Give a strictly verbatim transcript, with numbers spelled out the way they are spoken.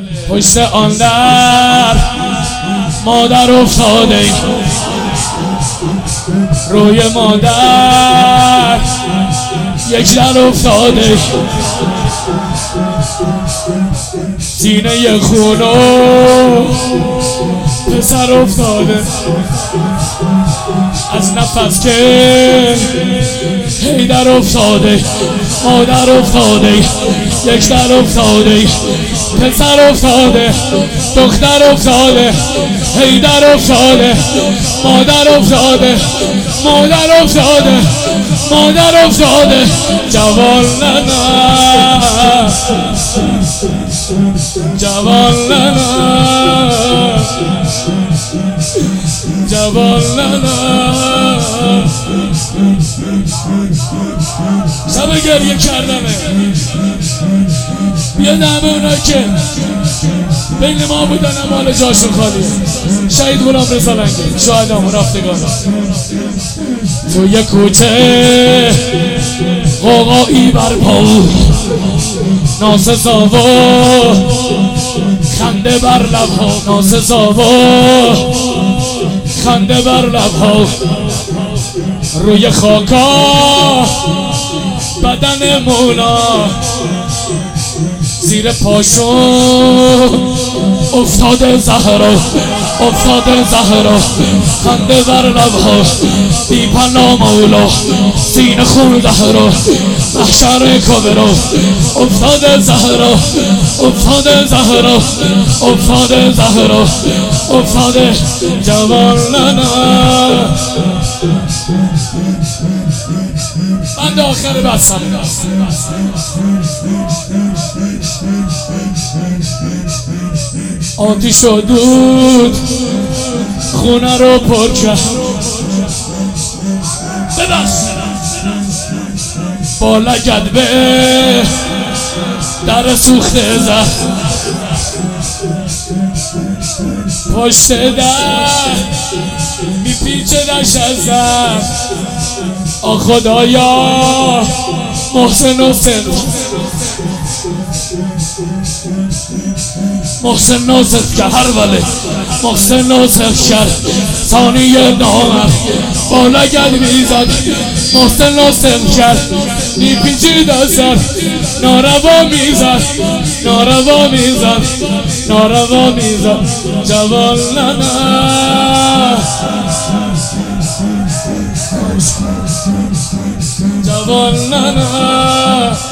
پشت آن در مادر افتاده، روی مادر یک در افتاده، سینه خونو پسر افتاده، از نفس که هیدر افتاده، مادر افتاده، یک در افتاده، پسر افتاده، دختر افتاده، هیدر افتاده، مادر افتاده، مادر افتاده، مادر افتاده، جوان لنا، جوان لنا، جوان لنا. شب گریه کردمه، بیاد همه اونا که بین ما بودن مال جاشون خالی، شهید غلام رضا لنگی، شهدام و رفتگان. توی کوچه قوقایی برپا، ناسزا و خنده بر لبها، ناسزا و خنده بر لبها، روی خاکا بدن مولا، زیر پاشون افتاده زهرا، افتاده زهرا، خنده بر لبها، بی پناه مولا، سینه خون زهرا، محشر کبرا، افتاده زهرا، افتاده زهرا، افتاده زهرا، افتاده جوان لنا. بند آخر بسم آتیش و دود خونه رو پر کرد، ببخش با لگد به در سوخته زد، پشت در میپیچه دشت از زد. آ خدایا محسن و سن، محسن نازد که هر وله، محسن نازد کرد ثانیه نامر با لگد میزد، محسن نازد کرد میپیچید از سر، ناروا میزد، ناروا میزد، ناروا میزد، جوان لنا، جوان لنا.